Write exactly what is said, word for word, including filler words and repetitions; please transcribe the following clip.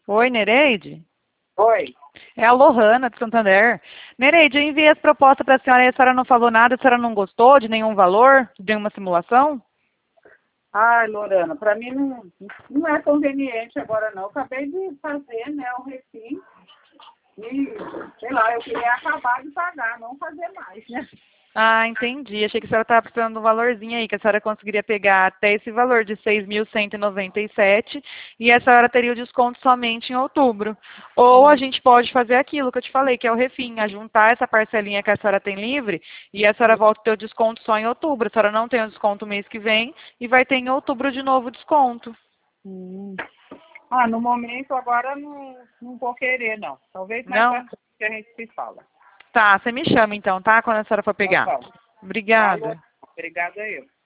Oi, Nereide? Oi. É a Lohana, de Santander. Nereide, eu enviei as propostas para a senhora e a senhora não falou nada, a senhora não gostou de nenhum valor, de nenhuma simulação? Ai, Lorana, para mim não, não é conveniente agora não. Eu acabei de fazer, né, o refim e, sei lá, eu queria acabar de pagar, não fazer mais, né? Ah, entendi. Achei que a senhora estava precisando de um valorzinho aí, que a senhora conseguiria pegar até esse valor de seis mil cento e noventa e sete e a senhora teria o desconto somente em outubro. Ou a gente pode fazer aquilo que eu te falei, que é o refim, a juntar essa parcelinha que a senhora tem livre e a senhora volta a ter o desconto só em outubro. A senhora não tem o desconto mês que vem e vai ter em outubro de novo o desconto. Hum. Ah, no momento agora não, não vou querer, não. Talvez mais pra Não? frente que a gente se fala. Tá, você me chama então, tá? Quando a senhora for Tá pegar. bom. Tá, Obrigada. Lorana. Obrigada eu.